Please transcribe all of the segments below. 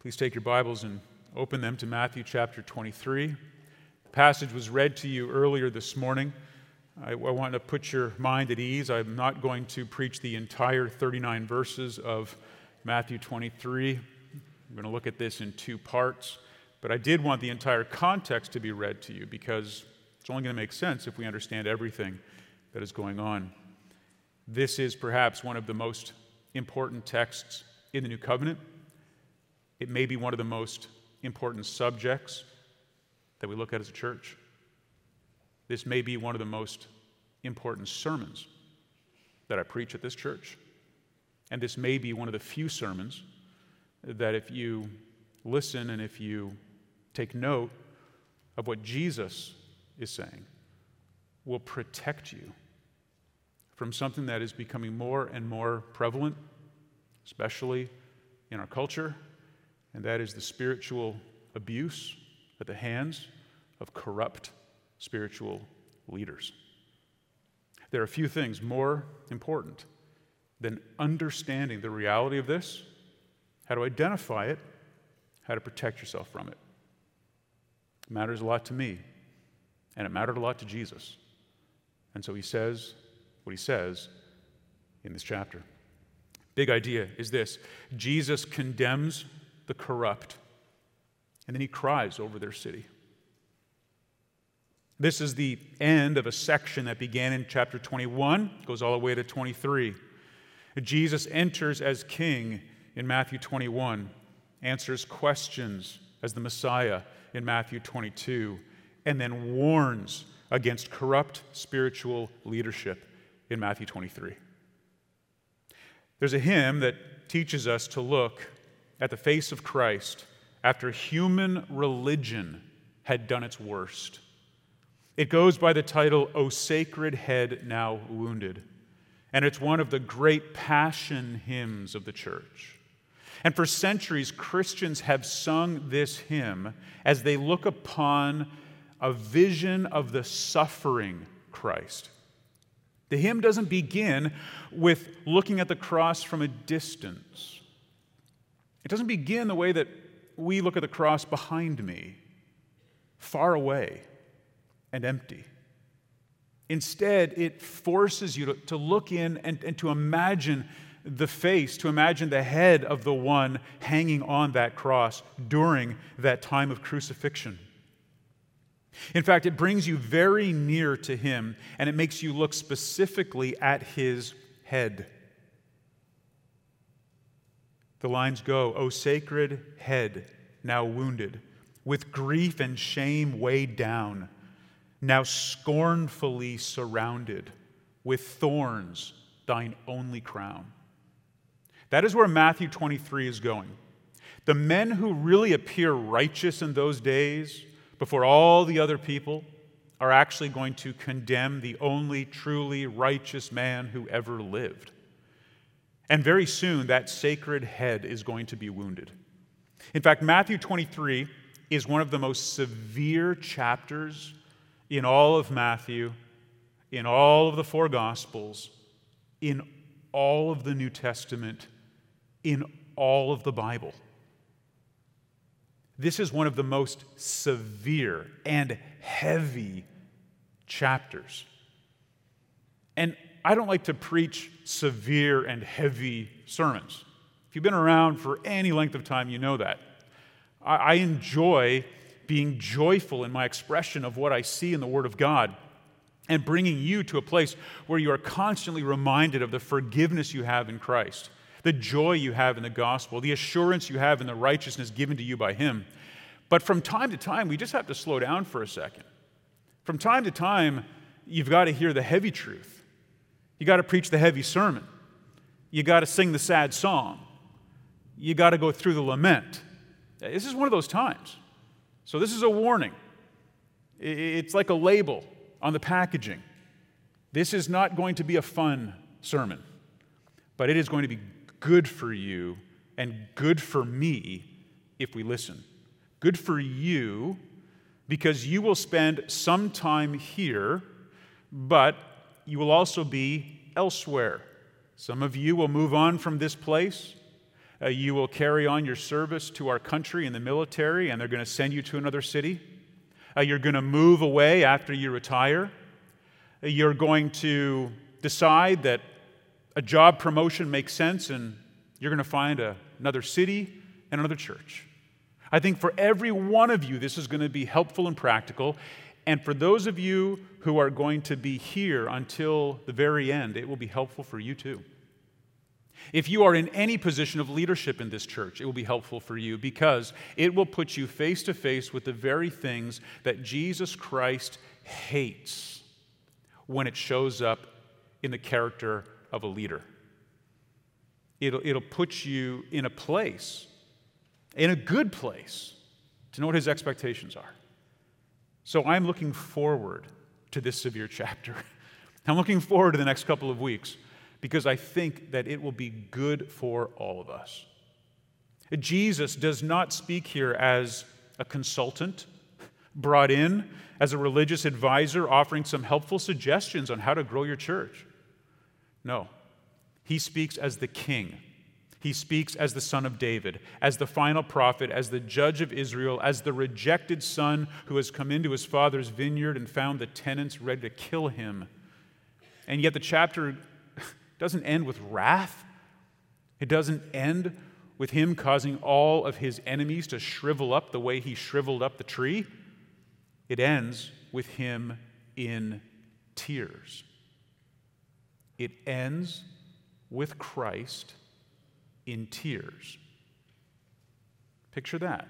Please take your Bibles and open them to Matthew chapter 23. The passage was read to you earlier this morning. I want to put your mind at ease. I'm not going to preach the entire 39 verses of Matthew 23. I'm going to look at this in two parts. But I did want the entire context to be read to you because it's only going to make sense if we understand everything that is going on. This is perhaps one of the most important texts in the New Covenant. It may be one of the most important subjects that we look at as a church. This may be one of the most important sermons that I preach at this church. And this may be one of the few sermons that if you listen and if you take note of what Jesus is saying, will protect you from something that is becoming more and more prevalent, especially in our culture, and that is the spiritual abuse at the hands of corrupt spiritual leaders. There are a few things more important than understanding the reality of this, how to identify it, how to protect yourself from it. It matters a lot to me, and it mattered a lot to Jesus. And so he says what he says in this chapter. Big idea is this: Jesus condemns the corrupt, and then he cries over their city. This is the end of a section that began in chapter 21, goes all the way to 23. Jesus enters as king in Matthew 21, answers questions as the Messiah in Matthew 22, and then warns against corrupt spiritual leadership in Matthew 23. There's a hymn that teaches us to look at the face of Christ after human religion had done its worst. It goes by the title, O Sacred Head Now Wounded, and it's one of the great passion hymns of the church. And for centuries, Christians have sung this hymn as they look upon a vision of the suffering Christ. The hymn doesn't begin with looking at the cross from a distance. It doesn't begin the way that we look at the cross behind me, far away and empty. Instead, it forces you to look in and to imagine the face, to imagine the head of the one hanging on that cross during that time of crucifixion. In fact, it brings you very near to him, and it makes you look specifically at his head. The lines go, O sacred head, now wounded, with grief and shame weighed down, now scornfully surrounded, with thorns thine only crown. That is where Matthew 23 is going. The men who really appear righteous in those days, before all the other people, are actually going to condemn the only truly righteous man who ever lived. And very soon, that sacred head is going to be wounded. In fact, Matthew 23 is one of the most severe chapters in all of Matthew, in all of the four Gospels, in all of the New Testament, in all of the Bible. This is one of the most severe and heavy chapters. And I don't like to preach severe and heavy sermons. If you've been around for any length of time, you know that. I enjoy being joyful in my expression of what I see in the Word of God and bringing you to a place where you are constantly reminded of the forgiveness you have in Christ, the joy you have in the gospel, the assurance you have in the righteousness given to you by Him. But from time to time, we just have to slow down for a second. From time to time, you've got to hear the heavy truth. You got to preach the heavy sermon. You got to sing the sad song. You got to go through the lament. This is one of those times. So this is a warning. It's like a label on the packaging. This is not going to be a fun sermon, but it is going to be good for you and good for me if we listen. Good for you because you will spend some time here, but you will also be elsewhere. Some of you will move on from this place. You will carry on your service to our country in the military, and they're going to send you to another city. You're going to move away after you retire. You're going to decide that a job promotion makes sense, and you're going to find another city and another church. I think for every one of you, this is going to be helpful and practical. And for those of you who are going to be here until the very end, it will be helpful for you too. If you are in any position of leadership in this church, it will be helpful for you because it will put you face to face with the very things that Jesus Christ hates when it shows up in the character of a leader. It'll put you in a place, in a good place, to know what his expectations are. So I'm looking forward to this severe chapter. I'm looking forward to the next couple of weeks because I think that it will be good for all of us. Jesus does not speak here as a consultant brought in as a religious advisor offering some helpful suggestions on how to grow your church. No, he speaks as the king. He speaks as the son of David, as the final prophet, as the judge of Israel, as the rejected son who has come into his father's vineyard and found the tenants ready to kill him. And yet the chapter doesn't end with wrath. It doesn't end with him causing all of his enemies to shrivel up the way he shriveled up the tree. It ends with him in tears. It ends with Christ in tears. Picture that.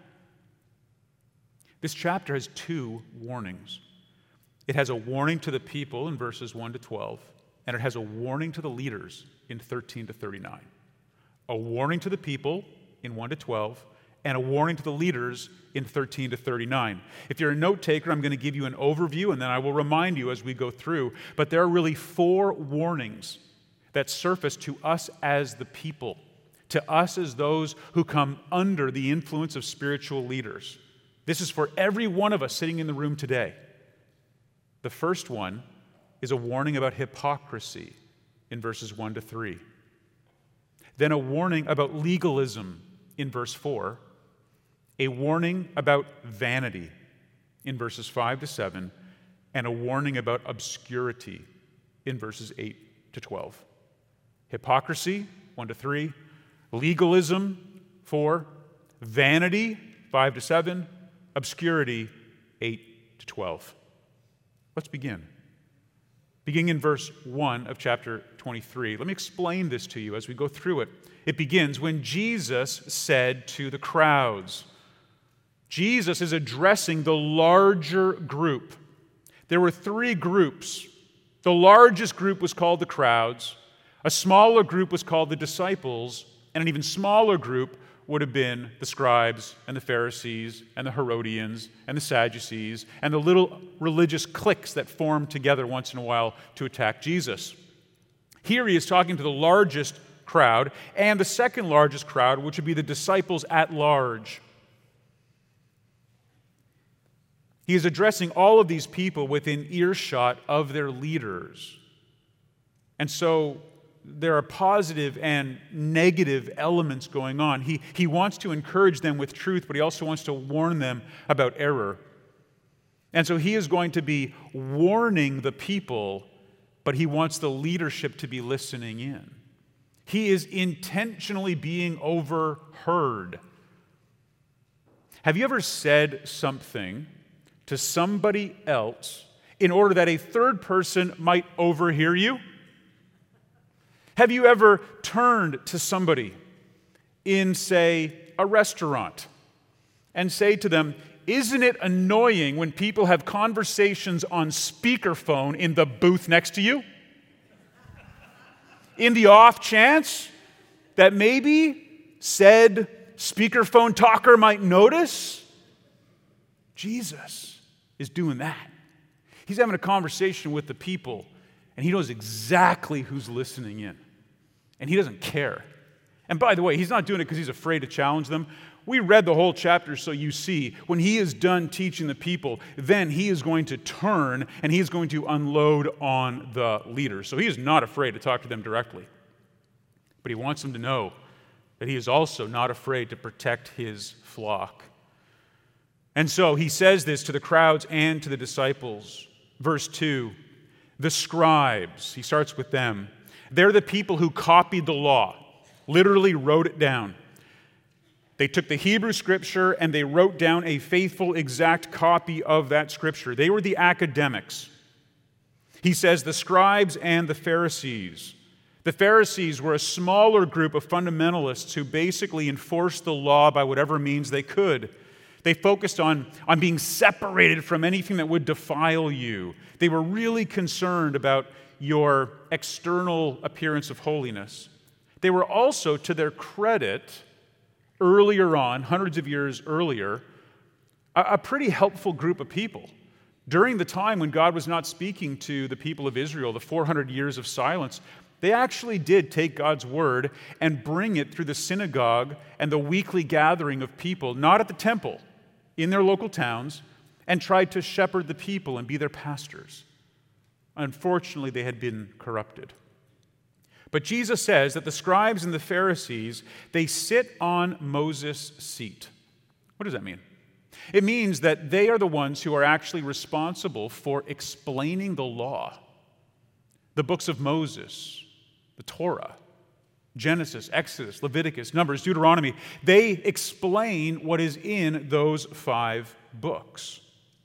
This chapter has two warnings. It has a warning to the people in verses 1 to 12, and it has a warning to the leaders in 13 to 39. A warning to the people in 1 to 12, and a warning to the leaders in 13 to 39. If you're a note taker, I'm going to give you an overview, and then I will remind you as we go through. But there are really four warnings that surface to us as the people, to us as those who come under the influence of spiritual leaders. This is for every one of us sitting in the room today. The first one is a warning about hypocrisy in verses 1 to 3. Then a warning about legalism in verse 4. A warning about vanity in verses 5 to 7. And a warning about obscurity in verses 8 to 12. Hypocrisy, 1 to 3. Legalism, 4. Vanity, 5 to 7. Obscurity, 8 to 12. Let's begin. Beginning in verse 1 of chapter 23. Let me explain this to you as we go through it. It begins when Jesus said to the crowds. Jesus is addressing the larger group. There were three groups. The largest group was called the crowds. A smaller group was called the disciples. And an even smaller group would have been the scribes and the Pharisees and the Herodians and the Sadducees and the little religious cliques that formed together once in a while to attack Jesus. Here he is talking to the largest crowd and the second largest crowd, which would be the disciples at large. He is addressing all of these people within earshot of their leaders. And so there are positive and negative elements going on. He wants to encourage them with truth, but he also wants to warn them about error. And so he is going to be warning the people, but he wants the leadership to be listening in. He is intentionally being overheard. Have you ever said something to somebody else in order that a third person might overhear you? Have you ever turned to somebody in, say, a restaurant and say to them, "Isn't it annoying when people have conversations on speakerphone in the booth next to you?" In the off chance that maybe said speakerphone talker might notice, Jesus is doing that. He's having a conversation with the people, and he knows exactly who's listening in. And he doesn't care. And by the way, he's not doing it because he's afraid to challenge them. We read the whole chapter so you see, when he is done teaching the people, then he is going to turn and he is going to unload on the leaders. So he is not afraid to talk to them directly. But he wants them to know that he is also not afraid to protect his flock. And so he says this to the crowds and to the disciples. Verse 2, the scribes, he starts with them. They're the people who copied the law, literally wrote it down. They took the Hebrew scripture and they wrote down a faithful, exact copy of that scripture. They were the academics. He says the scribes and the Pharisees. The Pharisees were a smaller group of fundamentalists who basically enforced the law by whatever means they could. They focused on being separated from anything that would defile you. They were really concerned about your external appearance of holiness. They were also, to their credit, earlier on, hundreds of years earlier, a pretty helpful group of people. During the time when God was not speaking to the people of Israel, the 400 years of silence, they actually did take God's word and bring it through the synagogue and the weekly gathering of people, not at the temple, in their local towns, and tried to shepherd the people and be their pastors. Unfortunately, they had been corrupted. But Jesus says that the scribes and the Pharisees, they sit on Moses' seat. What does that mean? It means that they are the ones who are actually responsible for explaining the law. The books of Moses, the Torah, Genesis, Exodus, Leviticus, Numbers, Deuteronomy, they explain what is in those 5 books.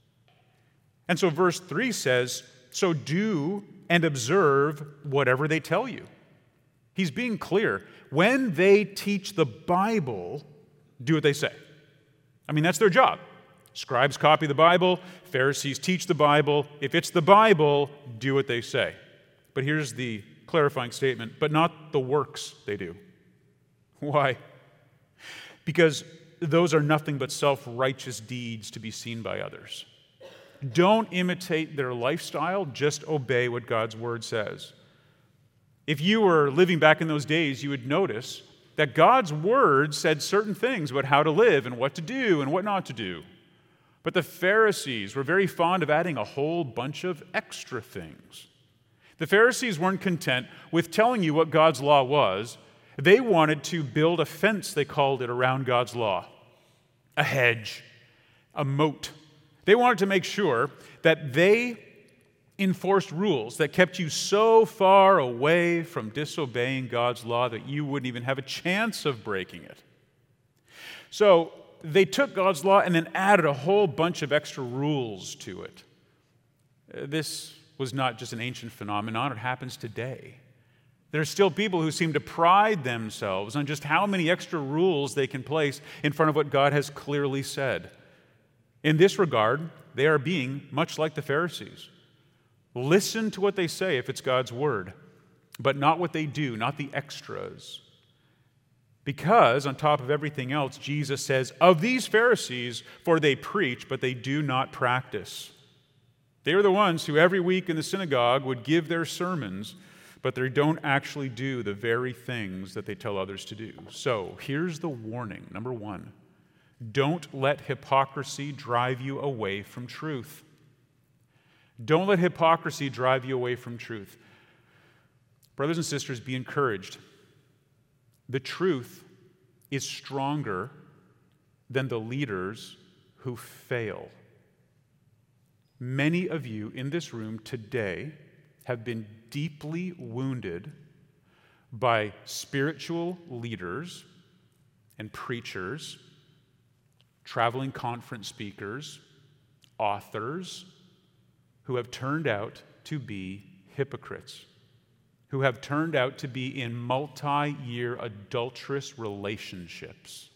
And so verse 3 says, so do and observe whatever they tell you. He's being clear. When they teach the Bible, do what they say. I mean, that's their job. Scribes copy the Bible, Pharisees teach the Bible. If it's the Bible, do what they say. But here's the clarifying statement, but not the works they do. Why? Because those are nothing but self-righteous deeds to be seen by others. Don't imitate their lifestyle, just obey what God's word says. If you were living back in those days, you would notice that God's word said certain things about how to live and what to do and what not to do. But the Pharisees were very fond of adding a whole bunch of extra things. The Pharisees weren't content with telling you what God's law was. They wanted to build a fence, they called it, around God's law. A hedge, a moat. They wanted to make sure that they enforced rules that kept you so far away from disobeying God's law that you wouldn't even have a chance of breaking it. So they took God's law and then added a whole bunch of extra rules to it. This was not just an ancient phenomenon, it happens today. There are still people who seem to pride themselves on just how many extra rules they can place in front of what God has clearly said. In this regard, they are being much like the Pharisees. Listen to what they say if it's God's word, but not what they do, not the extras. Because, on top of everything else, Jesus says, of these Pharisees, for they preach, but they do not practice. They are the ones who every week in the synagogue would give their sermons, but they don't actually do the very things that they tell others to do. So, here's the warning. Number 1, don't let hypocrisy drive you away from truth. Don't let hypocrisy drive you away from truth. Brothers and sisters, be encouraged. The truth is stronger than the leaders who fail. Many of you in this room today have been deeply wounded by spiritual leaders and preachers, traveling conference speakers, authors, who have turned out to be hypocrites, who have turned out to be in multi-year adulterous relationships.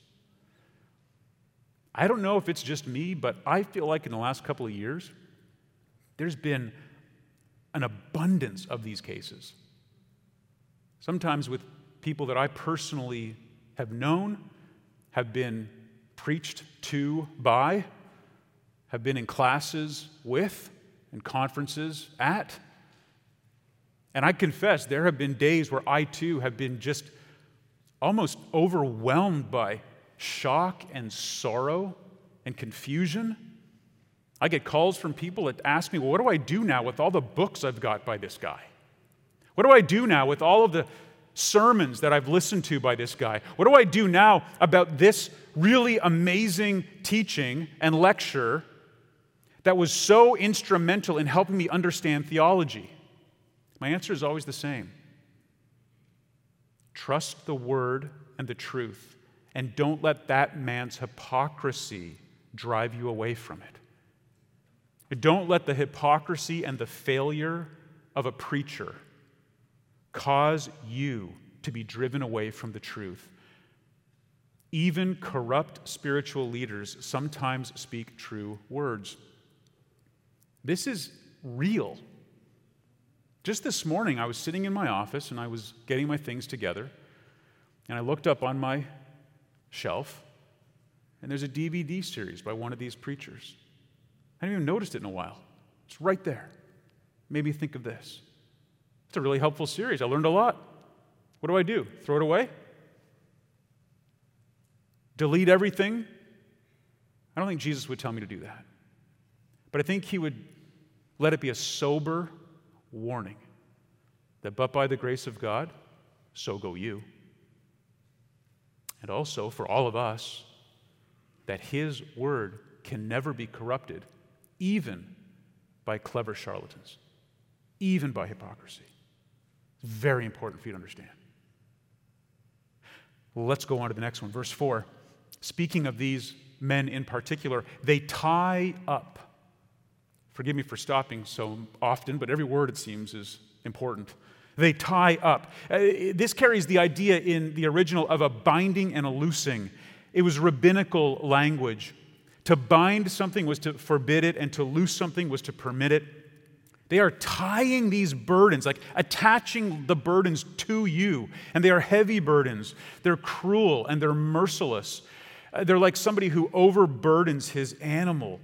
I don't know if it's just me, but I feel like in the last couple of years, there's been an abundance of these cases. Sometimes with people that I personally have known, have been preached to by, have been in classes with, and conferences at. And I confess, there have been days where I too have been just almost overwhelmed by shock and sorrow and confusion. I get calls from people that ask me, well, what do I do now with all the books I've got by this guy? What do I do now with all of the sermons that I've listened to by this guy? What do I do now about this really amazing teaching and lecture that was so instrumental in helping me understand theology? My answer is always the same. Trust the Word and the truth, and don't let that man's hypocrisy drive you away from it. Don't let the hypocrisy and the failure of a preacher cause you to be driven away from the truth. Even corrupt spiritual leaders sometimes speak true words. This is real. Just this morning, I was sitting in my office and I was getting my things together, and I looked up on my shelf, and there's a DVD series by one of these preachers. I hadn't even noticed it in a while. It's right there. Made me think of this. It's a really helpful series. I learned a lot. What do? Throw it away? Delete everything? I don't think Jesus would tell me to do that. But I think he would let it be a sober warning that, but by the grace of God, so go you. And also for all of us, that his word can never be corrupted, even by clever charlatans, even by hypocrisy. It's very important for you to understand. Well, let's go on to the next one. Verse 4. Speaking of these men in particular, they tie up. Forgive me for stopping so often, but every word, it seems, is important. They tie up. This carries the idea in the original of a binding and a loosing. It was rabbinical language. To bind something was to forbid it, and to loose something was to permit it. They are tying these burdens, like attaching the burdens to you. And they are heavy burdens. They're cruel and they're merciless. They're like somebody who overburdens his animal.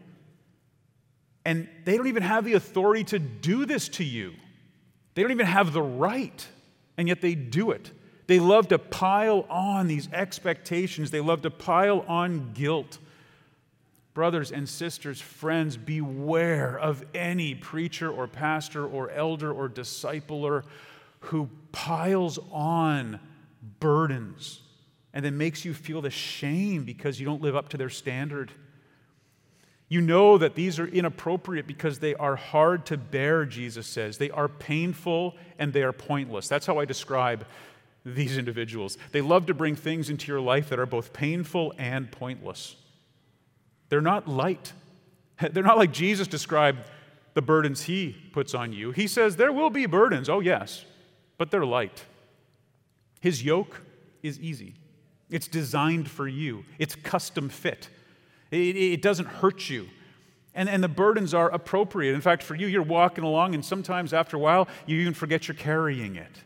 And they don't even have the authority to do this to you. They don't even have the right, and yet they do it. They love to pile on these expectations. They love to pile on guilt. Brothers and sisters, friends, beware of any preacher or pastor or elder or discipler who piles on burdens and then makes you feel the shame because you don't live up to their standard. You know that these are inappropriate because they are hard to bear, Jesus says. They are painful and they are pointless. That's how I describe these individuals. They love to bring things into your life that are both painful and pointless. They're not light. They're not like Jesus described the burdens he puts on you. He says there will be burdens, oh yes, but they're light. His yoke is easy. It's designed for you. It's custom fit. It doesn't hurt you. And the burdens are appropriate. In fact, for you, you're walking along, and sometimes after a while, you even forget you're carrying it.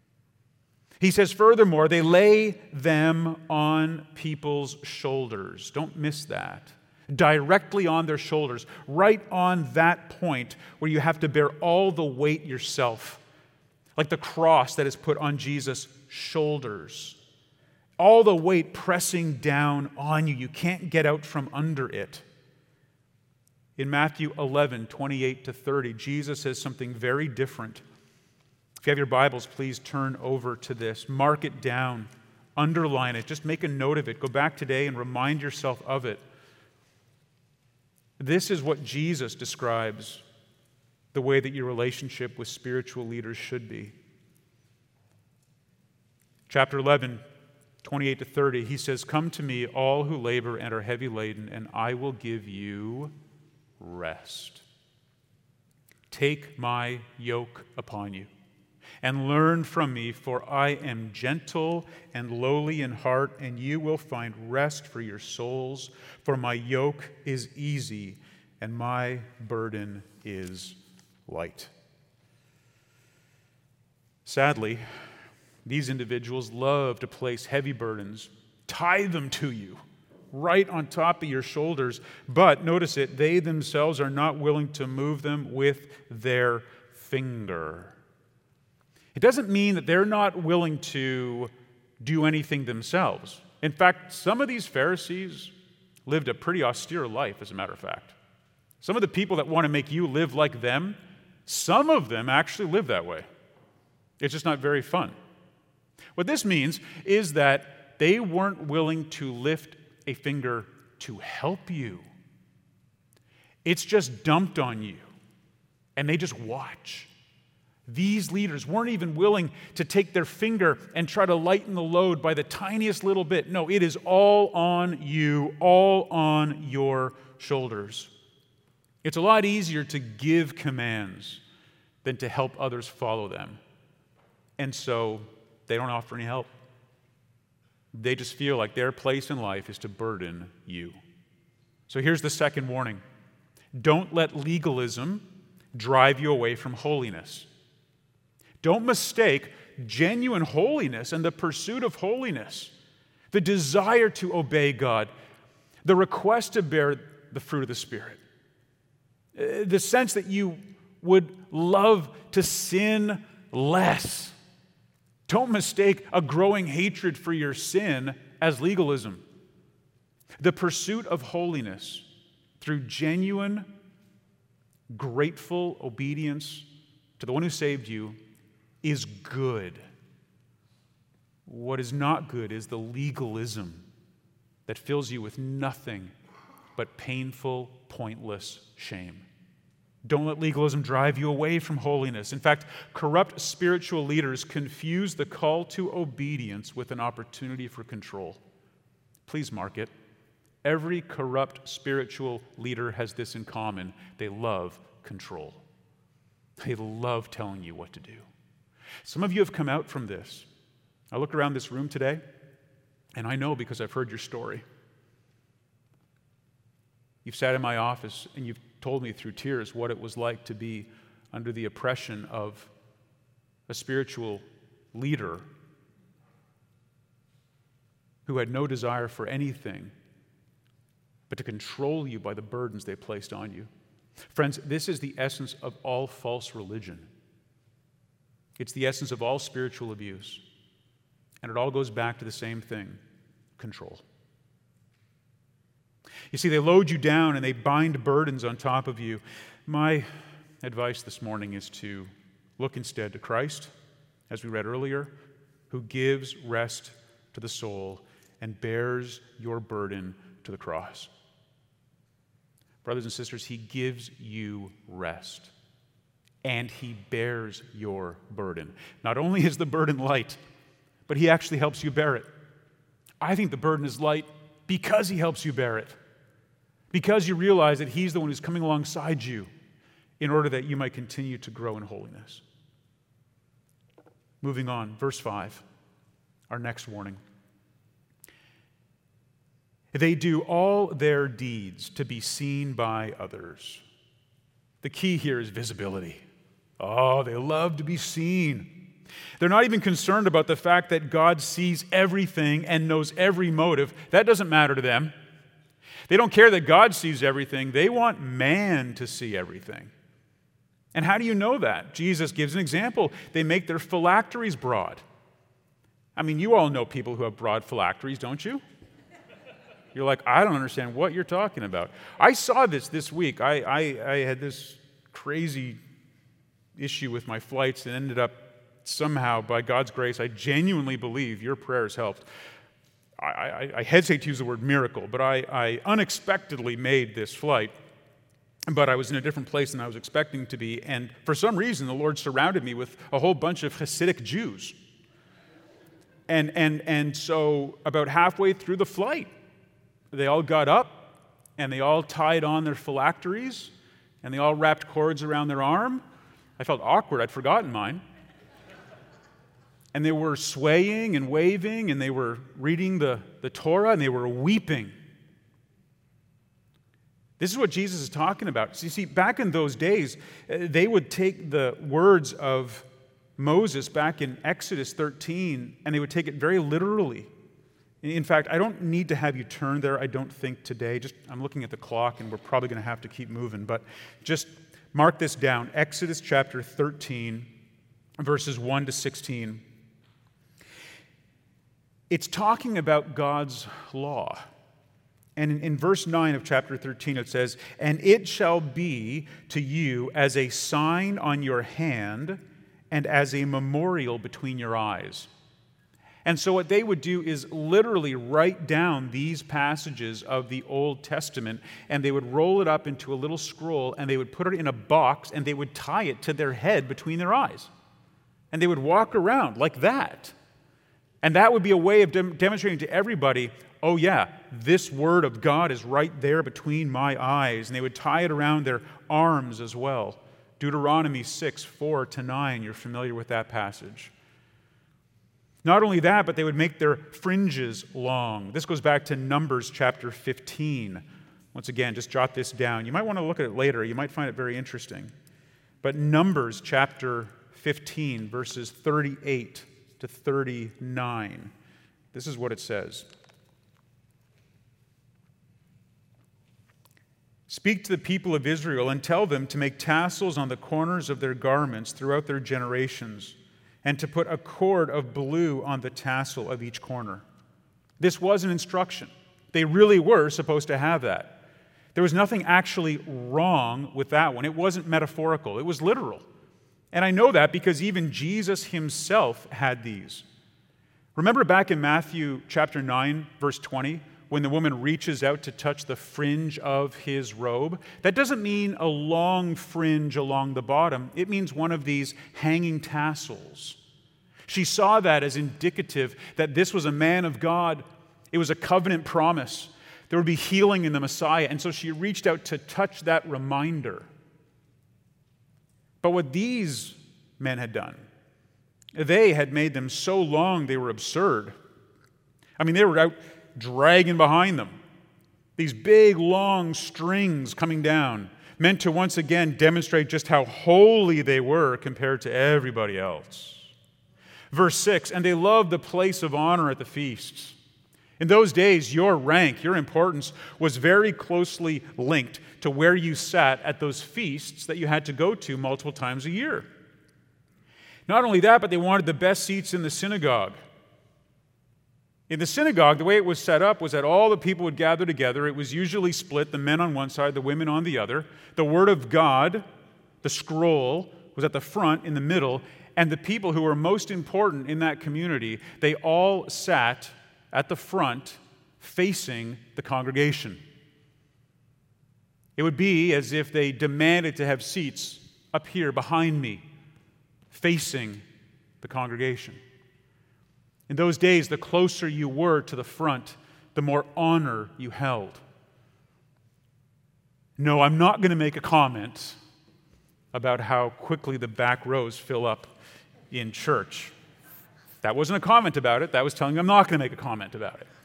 He says, furthermore, they lay them on people's shoulders. Don't miss that. Directly on their shoulders, right on that point where you have to bear all the weight yourself, like the cross that is put on Jesus' shoulders. All the weight pressing down on you. You can't get out from under it. In Matthew 11, 28 to 30, Jesus says something very different. If you have your Bibles, please turn over to this. Mark it down. Underline it. Just make a note of it. Go back today and remind yourself of it. This is what Jesus describes the way that your relationship with spiritual leaders should be. Chapter 11, 28 to 30, he says, "Come to me, all who labor and are heavy laden, and I will give you rest. Take my yoke upon you and learn from me, for I am gentle and lowly in heart, and you will find rest for your souls. For my yoke is easy and my burden is light." Sadly, these individuals love to place heavy burdens, tie them to you, right on top of your shoulders. But notice it, they themselves are not willing to move them with their finger. It doesn't mean that they're not willing to do anything themselves. In fact, some of these Pharisees lived a pretty austere life, as a matter of fact. Some of the people that want to make you live like them, some of them actually live that way. It's just not very fun. What this means is that they weren't willing to lift a finger to help you. It's just dumped on you, and they just watch. These leaders weren't even willing to take their finger and try to lighten the load by the tiniest little bit. No, it is all on you, all on your shoulders. It's a lot easier to give commands than to help others follow them. And so they don't offer any help. They just feel like their place in life is to burden you. So here's the second warning. Don't let legalism drive you away from holiness. Don't mistake genuine holiness and the pursuit of holiness, the desire to obey God, the request to bear the fruit of the Spirit, the sense that you would love to sin less. Don't mistake a growing hatred for your sin as legalism. The pursuit of holiness through genuine, grateful obedience to the one who saved you is good. What is not good is the legalism that fills you with nothing but painful, pointless shame. Don't let legalism drive you away from holiness. In fact, corrupt spiritual leaders confuse the call to obedience with an opportunity for control. Please mark it. Every corrupt spiritual leader has this in common. They love control. They love telling you what to do. Some of you have come out from this. I look around this room today, and I know because I've heard your story. You've sat in my office, and you've told me through tears what it was like to be under the oppression of a spiritual leader who had no desire for anything but to control you by the burdens they placed on you. Friends, this is the essence of all false religion. It's the essence of all spiritual abuse. And it all goes back to the same thing: control. You see, they load you down and they bind burdens on top of you. My advice this morning is to look instead to Christ, as we read earlier, who gives rest to the soul and bears your burden to the cross. Brothers and sisters, he gives you rest, and he bears your burden. Not only is the burden light, but he actually helps you bear it. I think the burden is light because he helps you bear it, because you realize that he's the one who's coming alongside you in order that you might continue to grow in holiness. Moving on, verse 5, our next warning. They do all their deeds to be seen by others. The key here is visibility. Oh, they love to be seen. They're not even concerned about the fact that God sees everything and knows every motive. That doesn't matter to them. They don't care that God sees everything. They want man to see everything. And how do you know that? Jesus gives an example. They make their phylacteries broad. I mean, you all know people who have broad phylacteries, don't you? You're like, I don't understand what you're talking about. I saw this week. I had this crazy issue with my flights and ended up somehow, by God's grace, I genuinely believe your prayers helped. I hesitate to use the word miracle, but I unexpectedly made this flight, but I was in a different place than I was expecting to be, and for some reason the Lord surrounded me with a whole bunch of Hasidic Jews. And so about halfway through the flight, they all got up, and they all tied on their phylacteries, and they all wrapped cords around their arm. I felt awkward. I'd forgotten mine. And they were swaying and waving, and they were reading the Torah, and they were weeping. This is what Jesus is talking about. So you see, back in those days, they would take the words of Moses back in Exodus 13, and they would take it very literally. In fact, I don't need to have you turn there, I don't think, today. I'm looking at the clock, and we're probably going to have to keep moving. But just mark this down. Exodus chapter 13, verses 1 to 16. It's talking about God's law. And in verse 9 of chapter 13, it says, "And it shall be to you as a sign on your hand and as a memorial between your eyes. And so what they would do is literally write down these passages of the Old Testament, and they would roll it up into a little scroll, and they would put it in a box, and they would tie it to their head between their eyes. And they would walk around like that. And that would be a way of demonstrating to everybody, oh yeah, this word of God is right there between my eyes. And they would tie it around their arms as well. Deuteronomy 6:4-9, you're familiar with that passage. Not only that, but they would make their fringes long. This goes back to Numbers chapter 15. Once again, just jot this down. You might want to look at it later. You might find it very interesting. But Numbers chapter 15, verses 38-39. This is what it says. Speak to the people of Israel and tell them to make tassels on the corners of their garments throughout their generations, and to put a cord of blue on the tassel of each corner. This was an instruction. They really were supposed to have that. There was nothing actually wrong with that one. It wasn't metaphorical. It was literal. And I know that because even Jesus himself had these. Remember back in Matthew chapter 9, verse 20, when the woman reaches out to touch the fringe of his robe? That doesn't mean a long fringe along the bottom. It means one of these hanging tassels. She saw that as indicative that this was a man of God. It was a covenant promise. There would be healing in the Messiah. And so she reached out to touch that reminder. But what these men had done, they had made them so long they were absurd. I mean, they were out dragging behind them. These big, long strings coming down, meant to once again demonstrate just how holy they were compared to everybody else. Verse 6, and they loved the place of honor at the feasts. In those days, your rank, your importance was very closely linked to where you sat at those feasts that you had to go to multiple times a year. Not only that, but they wanted the best seats in the synagogue. In the synagogue, the way it was set up was that all the people would gather together. It was usually split, the men on one side, the women on the other. The Word of God, the scroll, was at the front, in the middle, and the people who were most important in that community, they all sat at the front facing the congregation. It would be as if they demanded to have seats up here behind me, facing the congregation. In those days, the closer you were to the front, the more honor you held. No, I'm not going to make a comment about how quickly the back rows fill up in church. That wasn't a comment about it. That was telling you I'm not going to make a comment about it.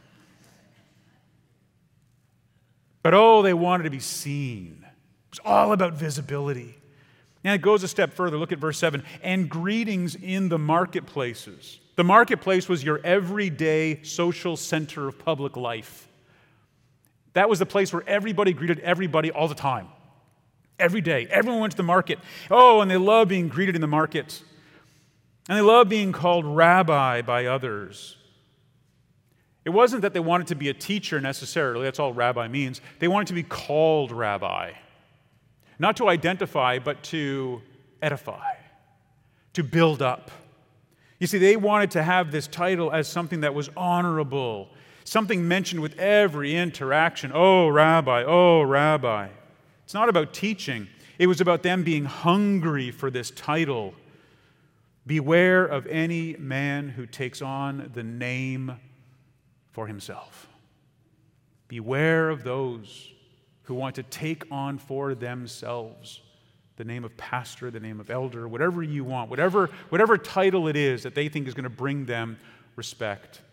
But they wanted to be seen. It was all about visibility. And it goes a step further. Look at verse 7. And greetings in the marketplaces. The marketplace was your everyday social center of public life. That was the place where everybody greeted everybody all the time. Every day. Everyone went to the market. And they loved being greeted in the market. And they loved being called rabbi by others. It wasn't that they wanted to be a teacher necessarily. That's all rabbi means. They wanted to be called rabbi. Not to identify, but to edify. To build up. You see, they wanted to have this title as something that was honorable, something mentioned with every interaction. Oh, Rabbi, oh, Rabbi. It's not about teaching. It was about them being hungry for this title. Beware of any man who takes on the name for himself. Beware of those who want to take on for themselves the name of pastor, the name of elder, whatever you want, whatever title it is that they think is going to bring them respect.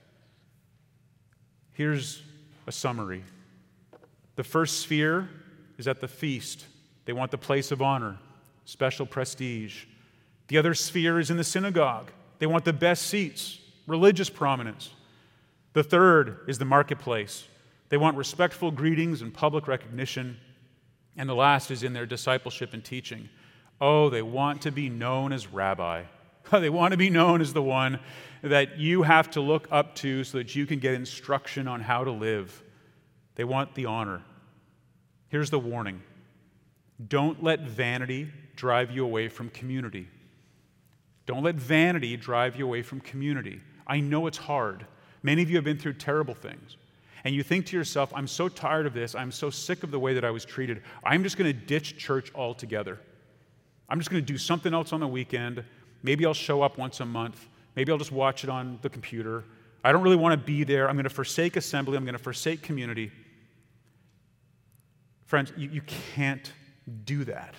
Here's a summary. The first sphere is at the feast. They want the place of honor, special prestige. The other sphere is in the synagogue. They want the best seats, religious prominence. The third is the marketplace. They want respectful greetings and public recognition. And the last is in their discipleship and teaching. They want to be known as rabbi. They want to be known as the one that you have to look up to so that you can get instruction on how to live. They want the honor. Here's the warning. Don't let vanity drive you away from community. Don't let vanity drive you away from community. I know it's hard. Many of you have been through terrible things. And you think to yourself, I'm so tired of this. I'm so sick of the way that I was treated. I'm just going to ditch church altogether. I'm just going to do something else on the weekend. Maybe I'll show up once a month. Maybe I'll just watch it on the computer. I don't really want to be there. I'm going to forsake assembly. I'm going to forsake community. Friends, you can't do that.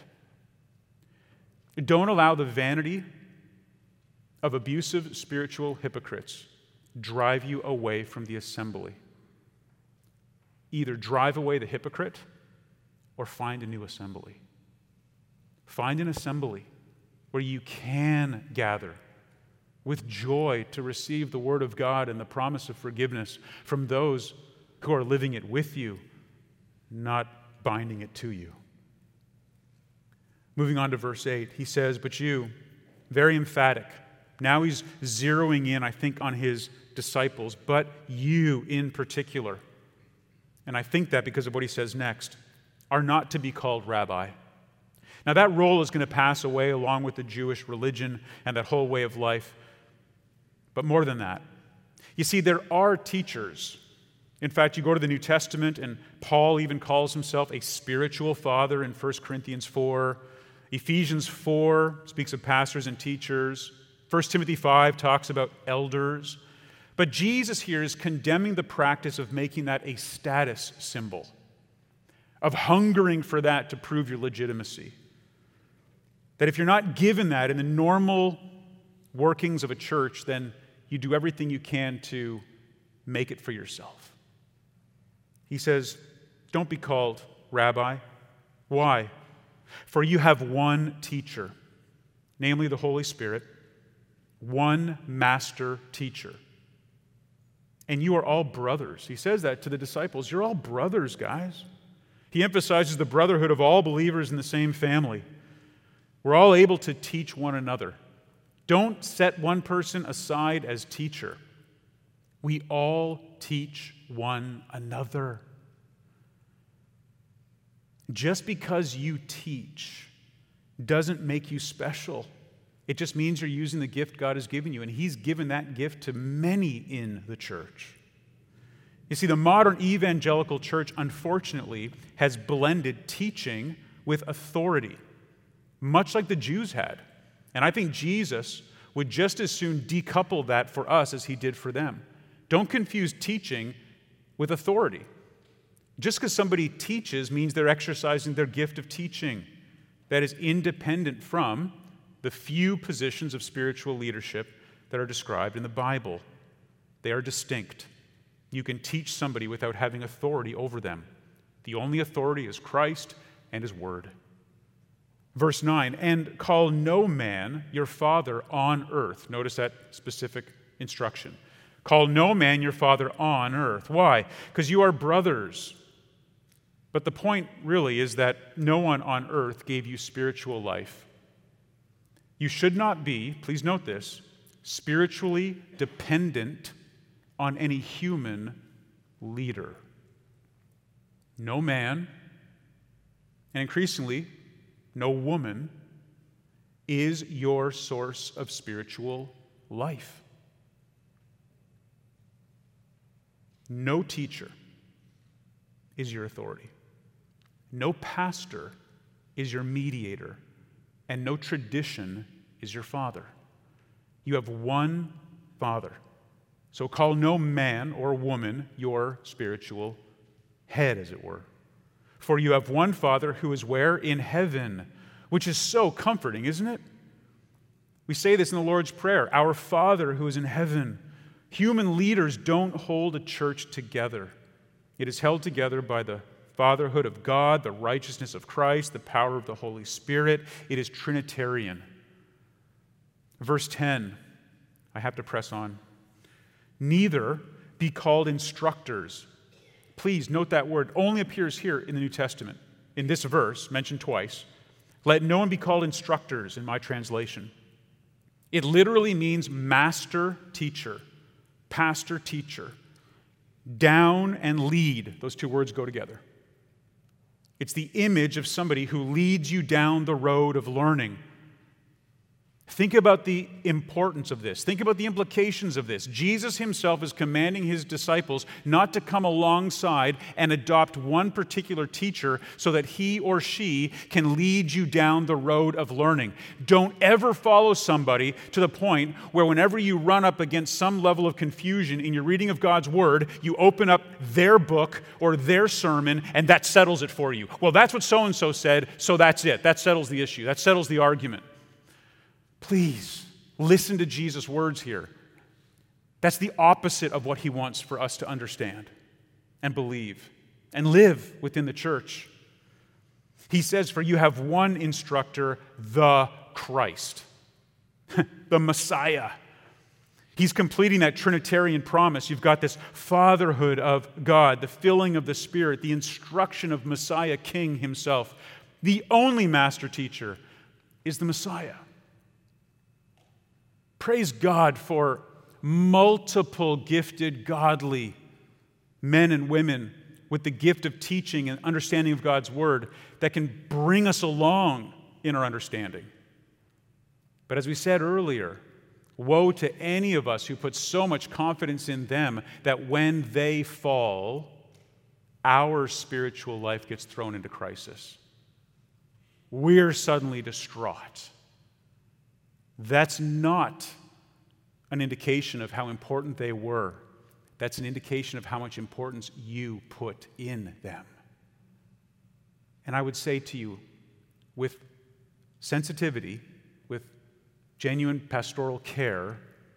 Don't allow the vanity of abusive spiritual hypocrites drive you away from the assembly. Either drive away the hypocrite or find a new assembly. Find an assembly where you can gather with joy to receive the Word of God and the promise of forgiveness from those who are living it with you, not binding it to you. Moving on to verse 8, he says, but you, very emphatic. Now he's zeroing in, I think, on his disciples, but you in particular. And I think that because of what he says next, are not to be called rabbi. Now that role is going to pass away along with the Jewish religion and that whole way of life. But more than that, you see, there are teachers. In fact, you go to the New Testament, and Paul even calls himself a spiritual father in 1 Corinthians 4. Ephesians 4 speaks of pastors and teachers. 1 Timothy 5 talks about elders. But Jesus here is condemning the practice of making that a status symbol, of hungering for that to prove your legitimacy. That if you're not given that in the normal workings of a church, then you do everything you can to make it for yourself. He says, don't be called rabbi. Why? For you have one teacher, namely the Holy Spirit, one master teacher. And you are all brothers. He says that to the disciples. You're all brothers, guys. He emphasizes the brotherhood of all believers in the same family. We're all able to teach one another. Don't set one person aside as teacher. We all teach one another. Just because you teach doesn't make you special. It just means you're using the gift God has given you, and He's given that gift to many in the church. You see, the modern evangelical church, unfortunately, has blended teaching with authority, much like the Jews had. And I think Jesus would just as soon decouple that for us as He did for them. Don't confuse teaching with authority. Just because somebody teaches means they're exercising their gift of teaching. That is independent from the few positions of spiritual leadership that are described in the Bible. They are distinct. You can teach somebody without having authority over them. The only authority is Christ and His Word. Verse 9, and call no man your father on earth. Notice that specific instruction. Call no man your father on earth. Why? Because you are brothers. But the point really is that no one on earth gave you spiritual life. You should not be, please note this, spiritually dependent on any human leader. No man, and increasingly, no woman, is your source of spiritual life. No teacher is your authority. No pastor is your mediator. And no tradition is your father. You have one Father. So call no man or woman your spiritual head, as it were. For you have one Father who is where? In heaven, which is so comforting, isn't it? We say this in the Lord's Prayer, our Father who is in heaven. Human leaders don't hold a church together. It is held together by the fatherhood of God, the righteousness of Christ, the power of the Holy Spirit. It is Trinitarian. Verse 10, I have to press on. Neither be called instructors. Please note that word only appears here in the New Testament. In this verse, mentioned twice. Let no one be called instructors in my translation. It literally means master teacher, pastor teacher. Down and lead, those two words go together. It's the image of somebody who leads you down the road of learning. Think about the importance of this. Think about the implications of this. Jesus himself is commanding his disciples not to come alongside and adopt one particular teacher so that he or she can lead you down the road of learning. Don't ever follow somebody to the point where whenever you run up against some level of confusion in your reading of God's Word, you open up their book or their sermon and that settles it for you. Well, that's what so-and-so said, so that's it. That settles the issue. That settles the argument. Please, listen to Jesus' words here. That's the opposite of what he wants for us to understand and believe and live within the church. He says, for you have one instructor, the Christ, the Messiah. He's completing that Trinitarian promise. You've got this fatherhood of God, the filling of the Spirit, the instruction of Messiah King himself. The only master teacher is the Messiah. Praise God for multiple gifted, godly men and women with the gift of teaching and understanding of God's Word that can bring us along in our understanding. But as we said earlier, woe to any of us who put so much confidence in them that when they fall, our spiritual life gets thrown into crisis. We're suddenly distraught. That's not an indication of how important they were. That's an indication of how much importance you put in them. And I would say to you, with sensitivity, with genuine pastoral care,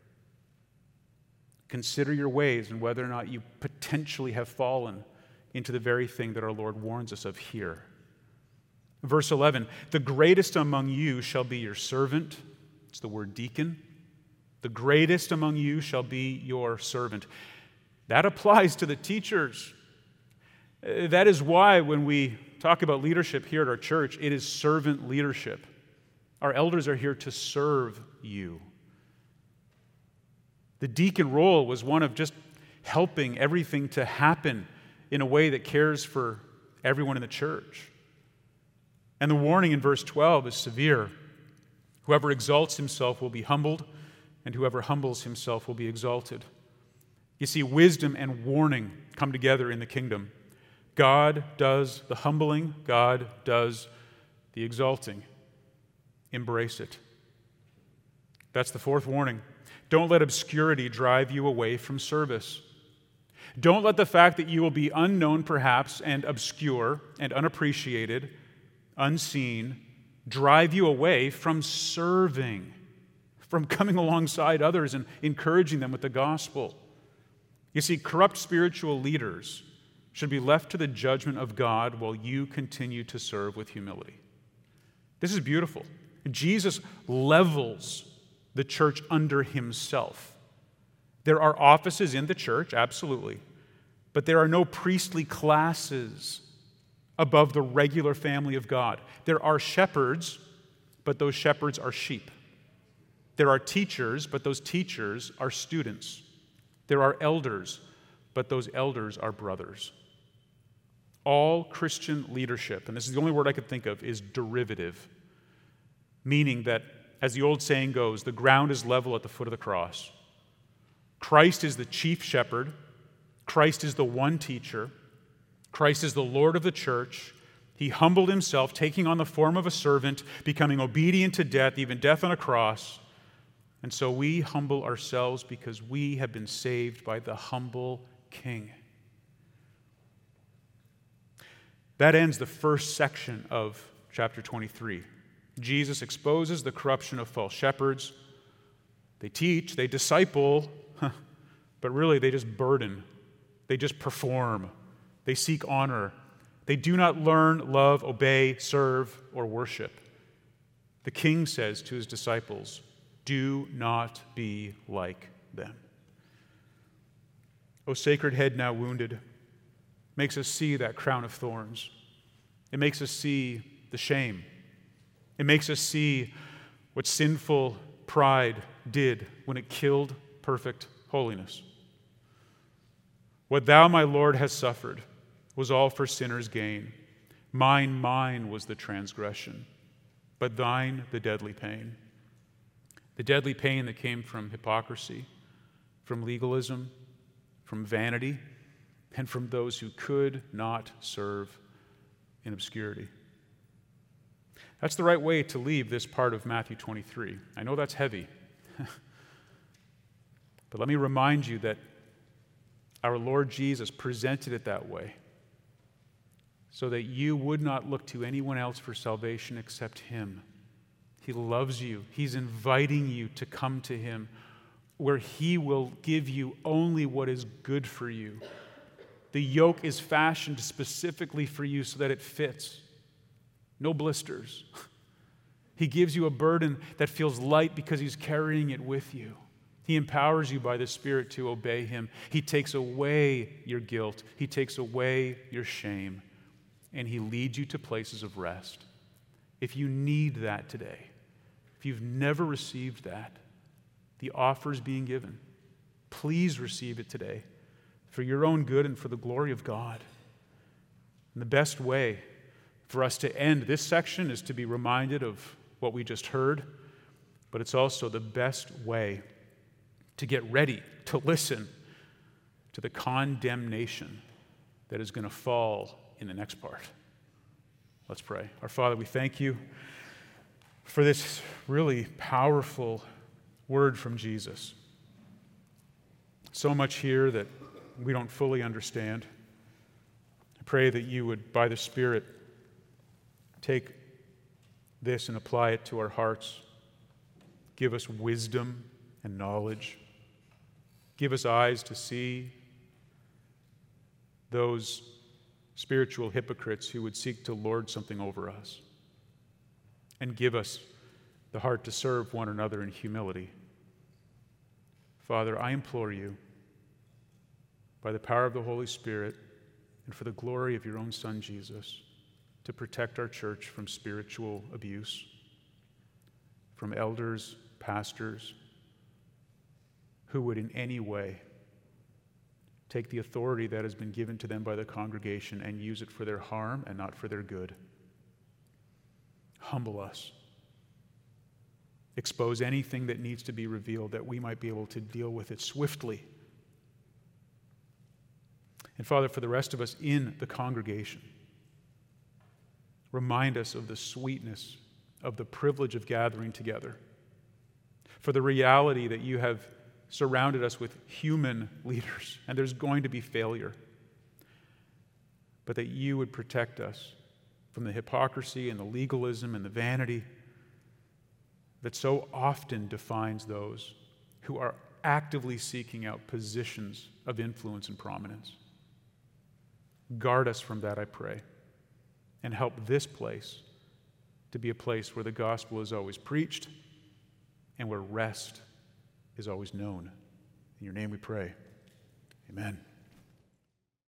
consider your ways and whether or not you potentially have fallen into the very thing that our Lord warns us of here. Verse 11, the greatest among you shall be your servant. It's the word deacon. The greatest among you shall be your servant. That applies to the teachers. That is why when we talk about leadership here at our church, it is servant leadership. Our elders are here to serve you. The deacon role was one of just helping everything to happen in a way that cares for everyone in the church. And the warning in verse 12 is severe. Whoever exalts himself will be humbled, and whoever humbles himself will be exalted. You see, wisdom and warning come together in the kingdom. God does the humbling, God does the exalting. Embrace it. That's the fourth warning. Don't let obscurity drive you away from service. Don't let the fact that you will be unknown perhaps and obscure and unappreciated, unseen, drive you away from serving, from coming alongside others and encouraging them with the gospel. You see, corrupt spiritual leaders should be left to the judgment of God while you continue to serve with humility. This is beautiful. Jesus levels the church under himself. There are offices in the church, absolutely, but there are no priestly classes above the regular family of God. There are shepherds, but those shepherds are sheep. There are teachers, but those teachers are students. There are elders, but those elders are brothers. All Christian leadership, and this is the only word I could think of, is derivative, meaning that, as the old saying goes, the ground is level at the foot of the cross. Christ is the chief shepherd. Christ is the one teacher. Christ is the Lord of the church. He humbled himself, taking on the form of a servant, becoming obedient to death, even death on a cross. And so we humble ourselves because we have been saved by the humble King. That ends the first section of chapter 23. Jesus exposes the corruption of false shepherds. They teach, they disciple, but really they just burden. They just perform. They seek honor. They do not learn, love, obey, serve, or worship. The King says to his disciples, do not be like them. O sacred head now wounded, makes us see that crown of thorns. It makes us see the shame. It makes us see what sinful pride did when it killed perfect holiness. What thou, my Lord, hast suffered was all for sinners' gain. Mine was the transgression, but thine the deadly pain. The deadly pain that came from hypocrisy, from legalism, from vanity, and from those who could not serve in obscurity. That's the right way to leave this part of Matthew 23. I know that's heavy. But let me remind you that our Lord Jesus presented it that way so that you would not look to anyone else for salvation except Him. He loves you. He's inviting you to come to Him where He will give you only what is good for you. The yoke is fashioned specifically for you so that it fits. No blisters. He gives you a burden that feels light because He's carrying it with you. He empowers you by the Spirit to obey Him. He takes away your guilt. He takes away your shame. And He leads you to places of rest. If you need that today, if you've never received that, the offer is being given. Please receive it today for your own good and for the glory of God. And the best way for us to end this section is to be reminded of what we just heard, but it's also the best way to get ready to listen to the condemnation that is going to fall in the next part. Let's pray. Our Father, we thank You for this really powerful word from Jesus. So much here that we don't fully understand. I pray that You would, by the Spirit, take this and apply it to our hearts. Give us wisdom and knowledge. Give us eyes to see those spiritual hypocrites who would seek to lord something over us. And give us the heart to serve one another in humility. Father, I implore You, by the power of the Holy Spirit and for the glory of Your own Son, Jesus, to protect our church from spiritual abuse, from elders, pastors, who would in any way take the authority that has been given to them by the congregation and use it for their harm and not for their good. Humble us. Expose anything that needs to be revealed that we might be able to deal with it swiftly. And Father, for the rest of us in the congregation, remind us of the sweetness of the privilege of gathering together, for the reality that You have surrounded us with human leaders, and there's going to be failure, but that You would protect us from the hypocrisy and the legalism and the vanity that so often defines those who are actively seeking out positions of influence and prominence. Guard us from that, I pray, and help this place to be a place where the gospel is always preached and where rest is always known. In Your name we pray. Amen.